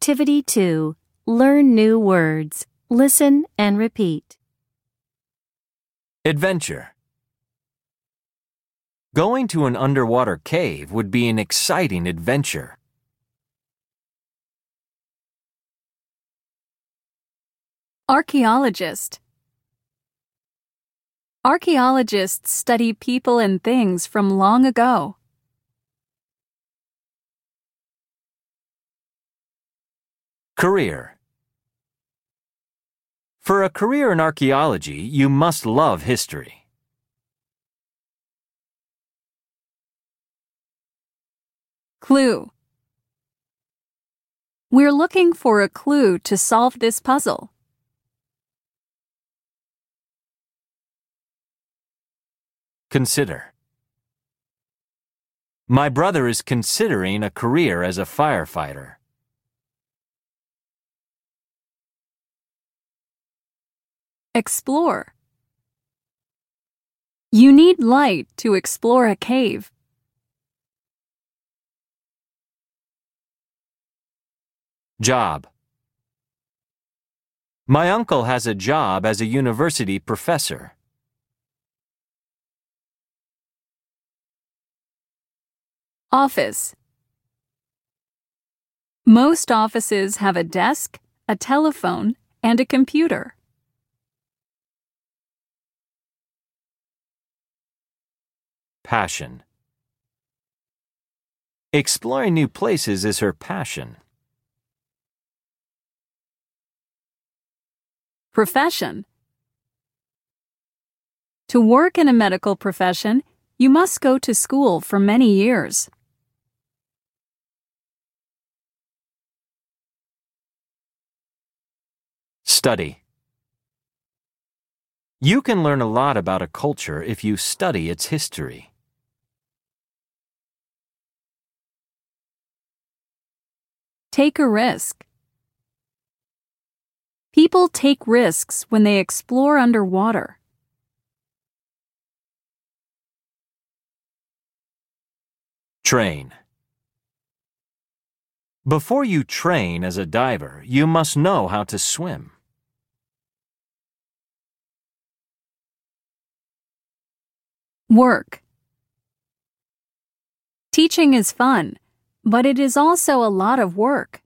Activity 2. Learn new words. Listen and repeat. Adventure. Going to an underwater cave would be an exciting adventure. Archaeologist. Archaeologists study people and things from long ago. Career. For a career in archaeology, you must love history. Clue. We're looking for a clue to solve this puzzle. Consider. My brother is considering a career as a firefighter. Explore. You need light to explore a cave. Job. My uncle has a job as a university professor. Office. Most offices have a desk, a telephone, and a computer. Passion. Exploring new places is her passion. Profession. To work in a medical profession, you must go to school for many years. Study. You can learn a lot about a culture if you study its history. Take a risk. People take risks when they explore underwater. Train. Before you train as a diver, you must know how to swim. Work. Teaching is fun, but it is also a lot of work.